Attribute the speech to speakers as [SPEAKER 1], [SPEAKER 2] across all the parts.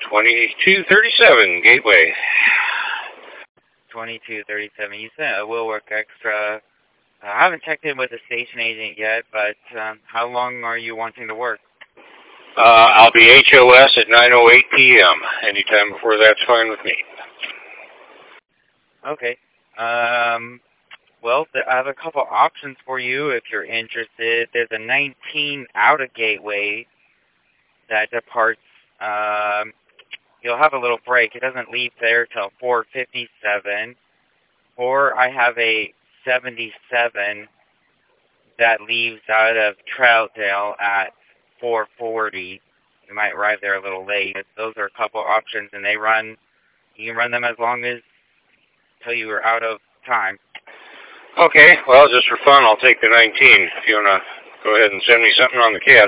[SPEAKER 1] 2237 Gateway.
[SPEAKER 2] 2237. You sent a Will Work Extra. I haven't checked in with the station agent yet, but how long are you wanting to work?
[SPEAKER 1] I'll be HOS at 9:08 p.m. Anytime before that's fine with me.
[SPEAKER 2] Okay. Well, I have a couple options for you if you're interested. There's a 19 out of Gateway that departs. You'll have a little break. It doesn't leave there till 4:57. Or I have a 77 that leaves out of Troutdale at 4:40. You might arrive there a little late. Those are a couple options, and they run. You can run them as long as till you are out of time.
[SPEAKER 1] Okay, well, just for fun, I'll take the 19. If you want to go ahead and send me something on the cab.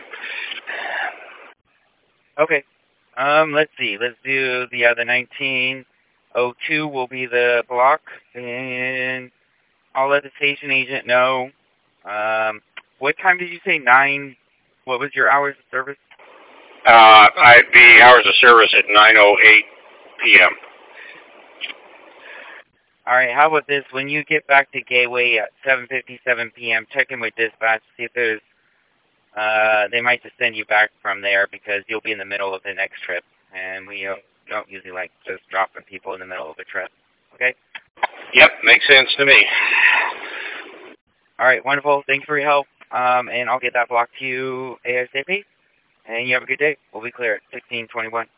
[SPEAKER 2] Okay. Let's see. Let's do the other 1902 will be the block, and I'll let the station agent know. What time did you say? 9? What was your hours of service?
[SPEAKER 1] I'd be hours of service at 9:08 p.m.
[SPEAKER 2] All right, how about this? When you get back to Gateway at 7:57 p.m., check in with dispatch, see if there's, they might just send you back from there because you'll be in the middle of the next trip, and we don't usually like just dropping people in the middle of a trip. Okay?
[SPEAKER 1] Yep, makes sense to me.
[SPEAKER 2] All right, wonderful. Thanks for your help, and I'll get that block to you ASAP, and you have a good day. We'll be clear at 16:21.